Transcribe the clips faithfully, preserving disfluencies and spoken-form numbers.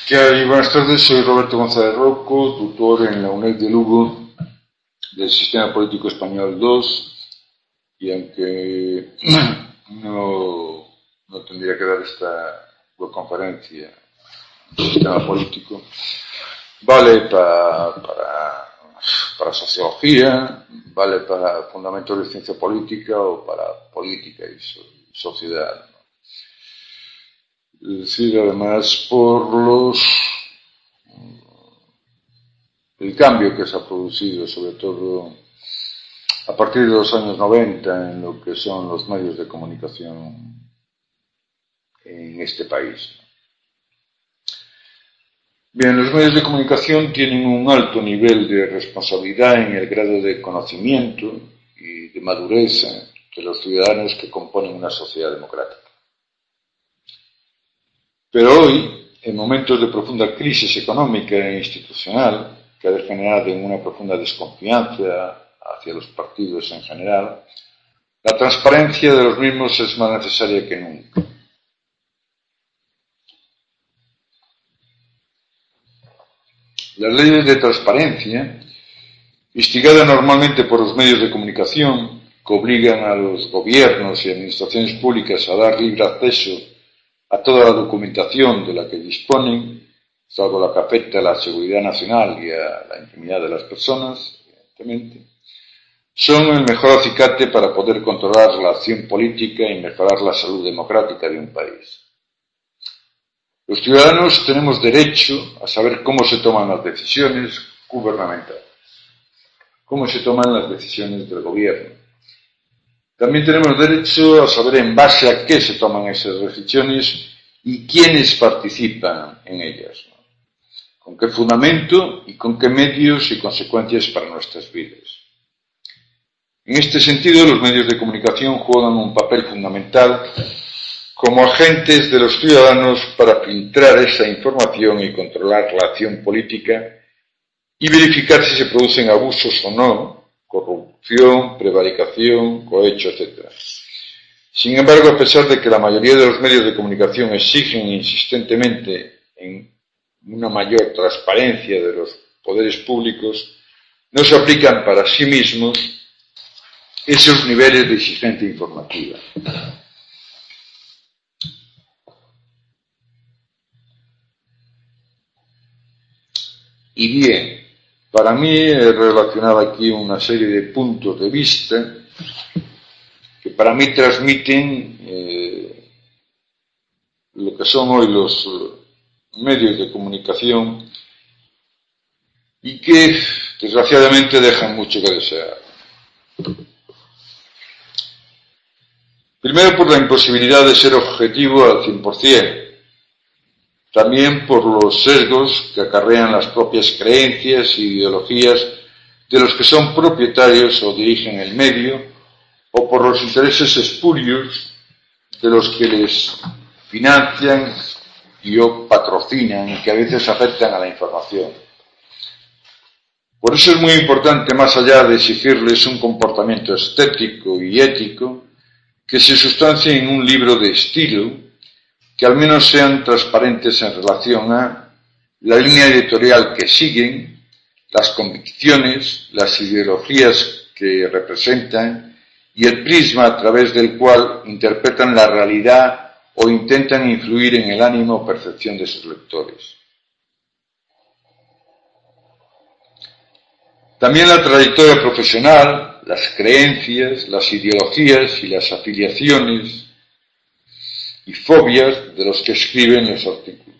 ¿Qué hay? Buenas tardes, soy Roberto González Rocco, tutor en la UNED de Lugo del Sistema Político Español dos, y aunque no, no tendría que dar esta conferencia del sistema político, vale para, para, para sociología, vale para fundamentos de ciencia política o para política y so, sociedad. Es decir, además, por los el cambio que se ha producido, sobre todo a partir de los años noventa, en lo que son los medios de comunicación en este país. Bien, los medios de comunicación tienen un alto nivel de responsabilidad en el grado de conocimiento y de madurez de los ciudadanos que componen una sociedad democrática. Pero hoy, en momentos de profunda crisis económica e institucional, que ha degenerado en una profunda desconfianza hacia los partidos en general, la transparencia de los mismos es más necesaria que nunca. Las leyes de transparencia, instigadas normalmente por los medios de comunicación, que obligan a los gobiernos y administraciones públicas a dar libre acceso a toda la documentación de la que disponen, salvo la que afecta a la seguridad nacional y a la intimidad de las personas, evidentemente, son el mejor acicate para poder controlar la acción política y mejorar la salud democrática de un país. Los ciudadanos tenemos derecho a saber cómo se toman las decisiones gubernamentales, cómo se toman las decisiones del gobierno. También tenemos derecho a saber en base a qué se toman esas decisiones y quiénes participan en ellas, ¿no? Con qué fundamento y con qué medios y consecuencias para nuestras vidas. En este sentido, los medios de comunicación juegan un papel fundamental como agentes de los ciudadanos para filtrar esa información y controlar la acción política y verificar si se producen abusos o no, corrupción, prevaricación, cohecho, etcétera. Sin embargo, a pesar de que la mayoría de los medios de comunicación exigen insistentemente en una mayor transparencia de los poderes públicos, no se aplican para sí mismos esos niveles de exigencia informativa. Y bien, para mí he relacionado aquí una serie de puntos de vista que para mí transmiten eh, lo que son hoy los medios de comunicación y que desgraciadamente dejan mucho que desear. Primero, por la imposibilidad de ser objetivo al cien por ciento. También por los sesgos que acarrean las propias creencias e ideologías de los que son propietarios o dirigen el medio, o por los intereses espurios de los que les financian y o patrocinan y que a veces afectan a la información. Por eso es muy importante, más allá de exigirles un comportamiento estético y ético, que se sustancie en un libro de estilo, que al menos sean transparentes en relación a la línea editorial que siguen, las convicciones, las ideologías que representan y el prisma a través del cual interpretan la realidad o intentan influir en el ánimo o percepción de sus lectores. También la trayectoria profesional, las creencias, las ideologías y las afiliaciones y fobias de los que escriben los artículos.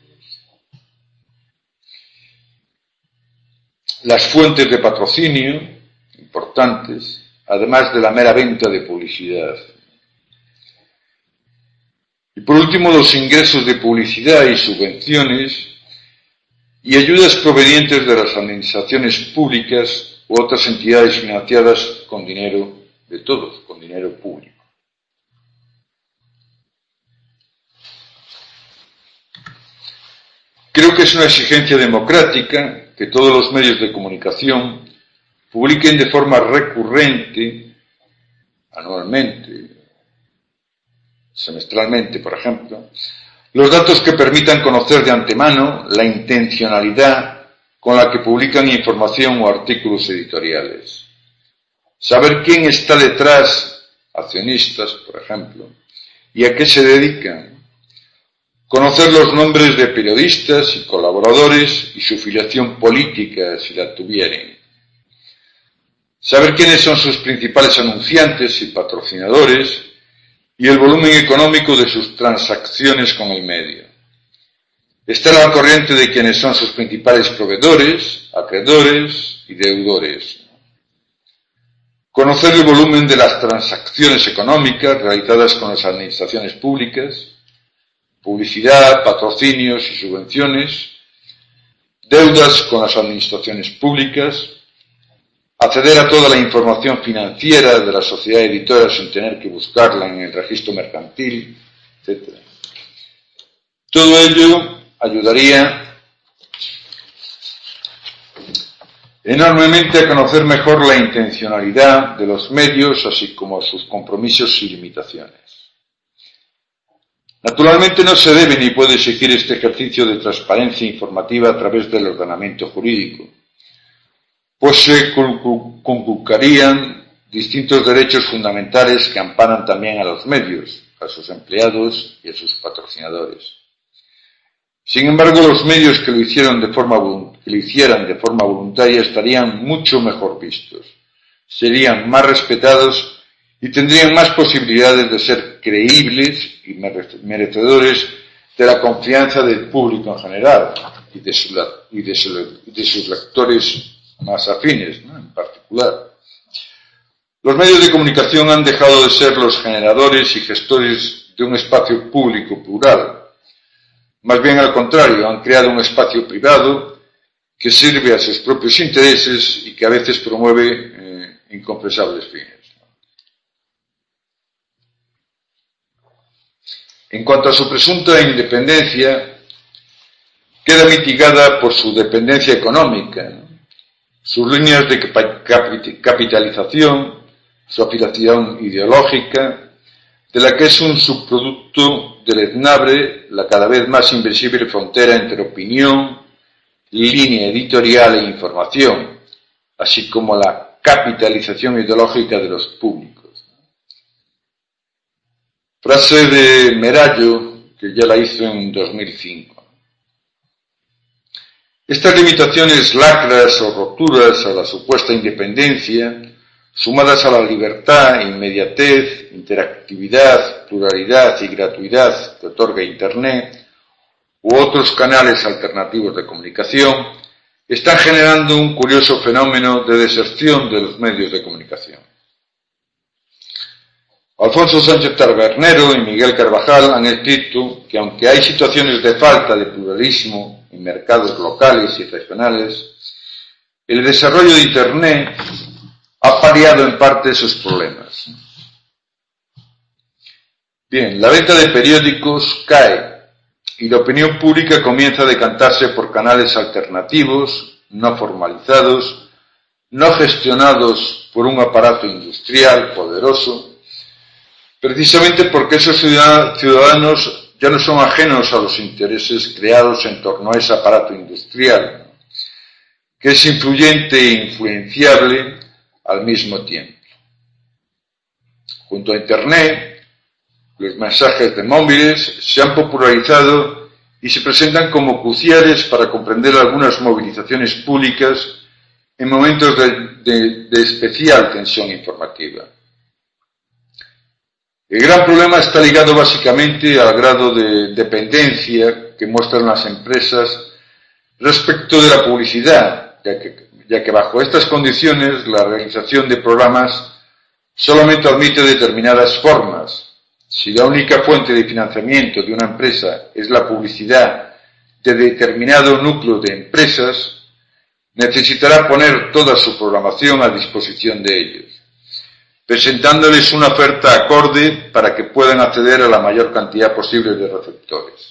Las fuentes de patrocinio, importantes, además de la mera venta de publicidad. Y por último, los ingresos de publicidad y subvenciones y ayudas provenientes de las administraciones públicas u otras entidades financiadas con dinero de todos, con dinero público. Creo que es una exigencia democrática que todos los medios de comunicación publiquen de forma recurrente, anualmente, semestralmente, por ejemplo, Los datos que permitan conocer de antemano la intencionalidad con la que publican información o artículos editoriales. Saber quién está detrás, accionistas, por ejemplo, y a qué se dedican. Conocer los nombres de periodistas y colaboradores y su filiación política, si la tuvieren. Saber quiénes son sus principales anunciantes y patrocinadores y el volumen económico de sus transacciones con el medio. Estar al corriente de quiénes son sus principales proveedores, acreedores y deudores. Conocer el volumen de las transacciones económicas realizadas con las administraciones públicas, publicidad, patrocinios y subvenciones, deudas con las administraciones públicas, acceder a toda la información financiera de la sociedad editora sin tener que buscarla en el registro mercantil, etcétera. Todo ello ayudaría enormemente a conocer mejor la intencionalidad de los medios, así como sus compromisos y limitaciones. Naturalmente no se debe ni puede exigir este ejercicio de transparencia informativa a través del ordenamiento jurídico, pues se conculcarían distintos derechos fundamentales que amparan también a los medios, a sus empleados y a sus patrocinadores. Sin embargo, los medios que lo hicieron de forma, que lo hicieran de forma voluntaria estarían mucho mejor vistos, serían más respetados y tendrían más posibilidades de ser creíbles y merecedores de la confianza del público en general y de, su, y de, su, y de sus lectores más afines, ¿no?, en particular. Los medios de comunicación han dejado de ser los generadores y gestores de un espacio público plural. Más bien al contrario, han creado un espacio privado que sirve a sus propios intereses y que a veces promueve eh, inconfesables fines. En cuanto a su presunta independencia, queda mitigada por su dependencia económica, ¿no?, sus líneas de capitalización, su afiliación ideológica, de la que es un subproducto deleznable la cada vez más invisible frontera entre opinión, línea editorial e información, así como la capitalización ideológica de los públicos. Frase de Merallo, que ya la hizo en dos mil cinco. Estas limitaciones lacras o roturas a la supuesta independencia, sumadas a la libertad, inmediatez, interactividad, pluralidad y gratuidad que otorga Internet u otros canales alternativos de comunicación, están generando un curioso fenómeno de deserción de los medios de comunicación. Alfonso Sánchez Tabernero y Miguel Carvajal han escrito que aunque hay situaciones de falta de pluralismo en mercados locales y regionales, el desarrollo de Internet ha paliado en parte esos problemas. Bien, la venta de periódicos cae y la opinión pública comienza a decantarse por canales alternativos, no formalizados, no gestionados por un aparato industrial poderoso, precisamente porque esos ciudadanos ya no son ajenos a los intereses creados en torno a ese aparato industrial, que es influyente e influenciable al mismo tiempo. Junto a Internet, los mensajes de móviles se han popularizado y se presentan como cruciales para comprender algunas movilizaciones públicas en momentos de, de, de especial tensión informativa. El gran problema está ligado básicamente al grado de dependencia que muestran las empresas respecto de la publicidad, ya que, ya que bajo estas condiciones la realización de programas solamente admite determinadas formas. Si la única fuente de financiamiento de una empresa es la publicidad de determinado núcleo de empresas, necesitará poner toda su programación a disposición de ellos, presentándoles una oferta acorde para que puedan acceder a la mayor cantidad posible de receptores.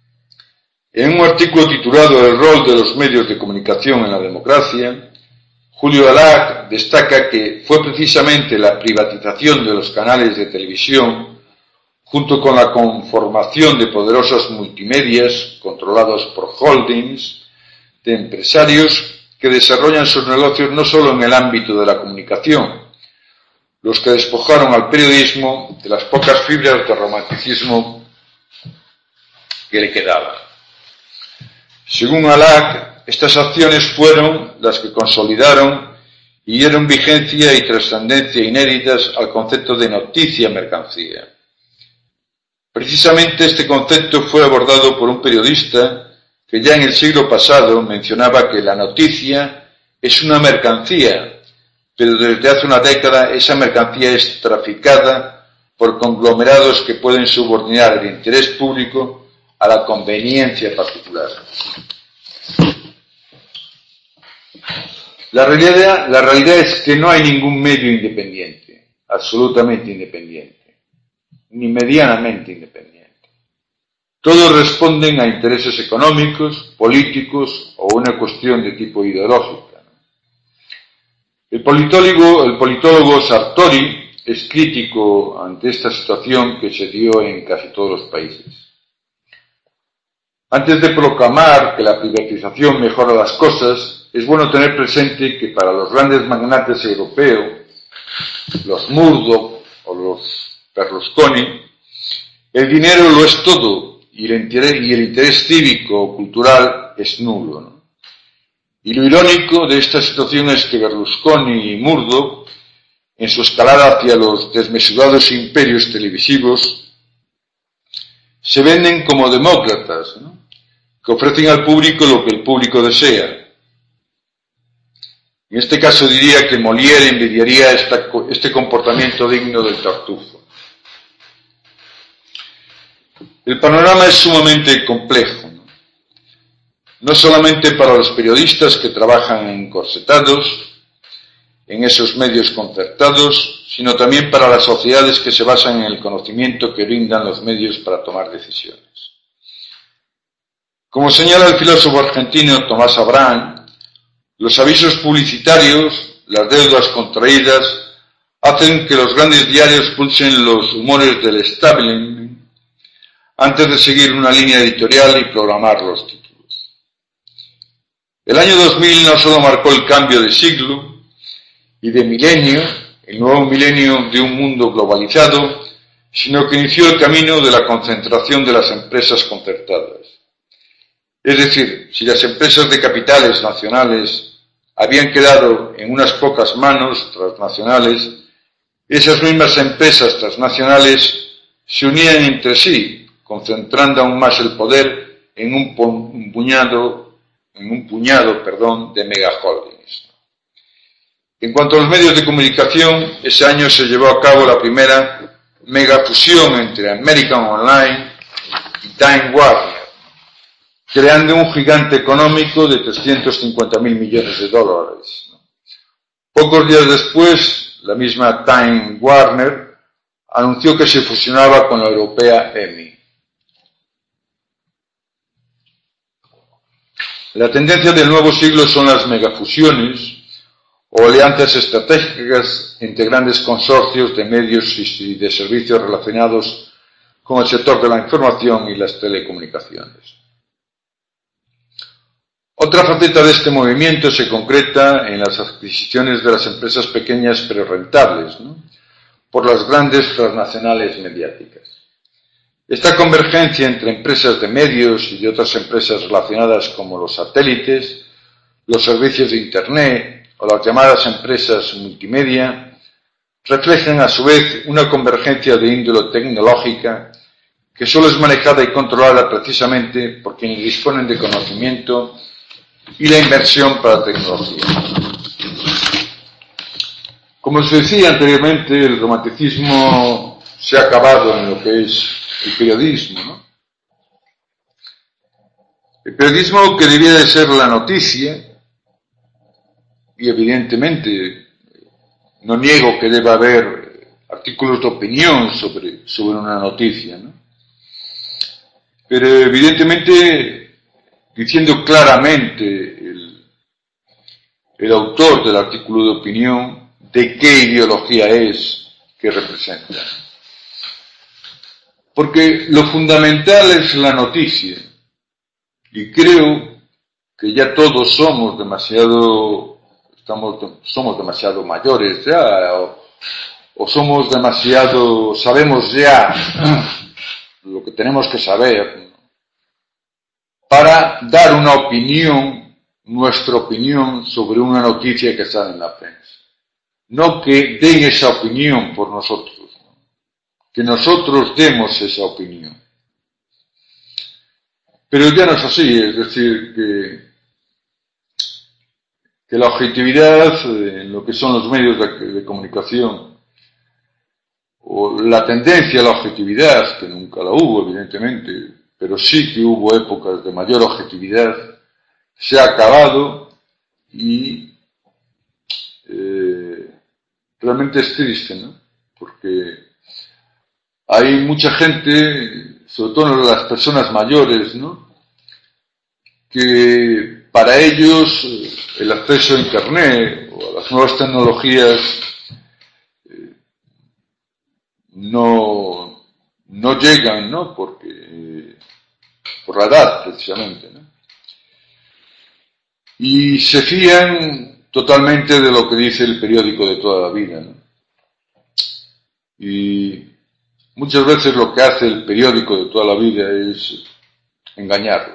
En un artículo titulado El rol de los medios de comunicación en la democracia, Julio Alach destaca que fue precisamente la privatización de los canales de televisión, junto con la conformación de poderosos multimedias controlados por holdings de empresarios que desarrollan sus negocios no solo en el ámbito de la comunicación, los que despojaron al periodismo de las pocas fibras de romanticismo que le quedaban. Según Alach, estas acciones fueron las que consolidaron y dieron vigencia y trascendencia inéditas al concepto de noticia-mercancía. Precisamente este concepto fue abordado por un periodista que ya en el siglo pasado mencionaba que la noticia es una mercancía, pero desde hace una década esa mercancía es traficada por conglomerados que pueden subordinar el interés público a la conveniencia particular. La realidad, la realidad es que no hay ningún medio independiente, absolutamente independiente, ni medianamente independiente. Todos responden a intereses económicos, políticos o una cuestión de tipo ideológica. El politólogo, el politólogo Sartori es crítico ante esta situación que se dio en casi todos los países. Antes de proclamar que la privatización mejora las cosas, es bueno tener presente que para los grandes magnates europeos, los Murdoch o los Berlusconi, el dinero lo es todo y el interés, y el interés cívico o cultural es nulo, ¿no? Y lo irónico de esta situación es que Berlusconi y Murdoch, en su escalada hacia los desmesurados imperios televisivos, se venden como demócratas, ¿no?, que ofrecen al público lo que el público desea. En este caso diría que Molière envidiaría esta, este comportamiento digno del Tartufo. El panorama es sumamente complejo, ¿no? No solamente para los periodistas que trabajan encorsetados en esos medios concertados, sino también para las sociedades que se basan en el conocimiento que brindan los medios para tomar decisiones. Como señala el filósofo argentino Tomás Abraham, los avisos publicitarios, las deudas contraídas, hacen que los grandes diarios pulsen los humores del establishment antes de seguir una línea editorial y programar los títulos. El año dos mil no solo marcó el cambio de siglo y de milenio, el nuevo milenio de un mundo globalizado, sino que inició el camino de la concentración de las empresas concertadas. Es decir, si las empresas de capitales nacionales habían quedado en unas pocas manos transnacionales, esas mismas empresas transnacionales se unían entre sí, concentrando aún más el poder en un, un puñado, en un puñado, perdón, de megaholdings. En cuanto a los medios de comunicación, ese año se llevó a cabo la primera megafusión entre American Online y Time Warner, creando un gigante económico de trescientos cincuenta mil millones de dólares. Pocos días después, la misma Time Warner anunció que se fusionaba con la europea E M I. La tendencia del nuevo siglo son las megafusiones o alianzas estratégicas entre grandes consorcios de medios y de servicios relacionados con el sector de la información y las telecomunicaciones. Otra faceta de este movimiento se concreta en las adquisiciones de las empresas pequeñas pero rentables, ¿no?, por las grandes transnacionales mediáticas. Esta convergencia entre empresas de medios y de otras empresas relacionadas como los satélites, los servicios de Internet o las llamadas empresas multimedia reflejan a su vez una convergencia de índole tecnológica que solo es manejada y controlada precisamente por quienes disponen de conocimiento y la inversión para la tecnología. Como se decía anteriormente, el romanticismo se ha acabado en lo que es el periodismo, ¿no? El periodismo que debía de ser la noticia, y evidentemente no niego que deba haber artículos de opinión sobre, sobre una noticia, ¿no?, pero evidentemente diciendo claramente el, el autor del artículo de opinión de qué ideología es que representa. Porque lo fundamental es la noticia, y creo que ya todos somos demasiado, estamos, somos demasiado mayores ya, o, o somos demasiado, sabemos ya lo que tenemos que saber, para dar una opinión, nuestra opinión sobre una noticia que sale en la prensa. No que den esa opinión por nosotros, ¿no? Que nosotros demos esa opinión. Pero ya no es así, es decir, que, que la objetividad en lo que son los medios de, de comunicación, o la tendencia a la objetividad, que nunca la hubo, evidentemente, pero sí que hubo épocas de mayor objetividad, se ha acabado y eh, realmente es triste, ¿no? Porque hay mucha gente, sobre todo las personas mayores, ¿no?, que para ellos el acceso a Internet o a las nuevas tecnologías eh, no, no llegan, ¿no?, porque eh, por la edad, precisamente, ¿no? Y se fían totalmente de lo que dice el periódico de toda la vida, ¿no? Y muchas veces lo que hace el periódico de toda la vida es engañarlos.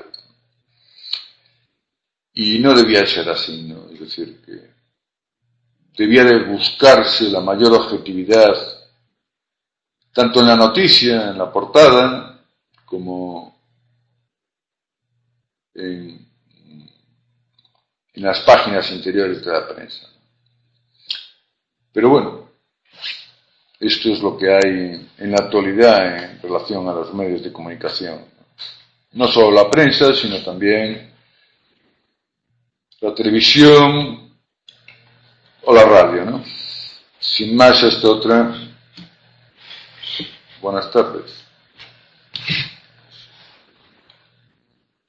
Y no debía ser así, ¿no? Es decir, que debía de buscarse la mayor objetividad, tanto en la noticia, en la portada, como en, en las páginas interiores de la prensa. Pero bueno, esto es lo que hay en la actualidad en relación a los medios de comunicación. No solo la prensa, sino también la televisión o la radio, ¿no? Sin más, esta otra. Buenas tardes.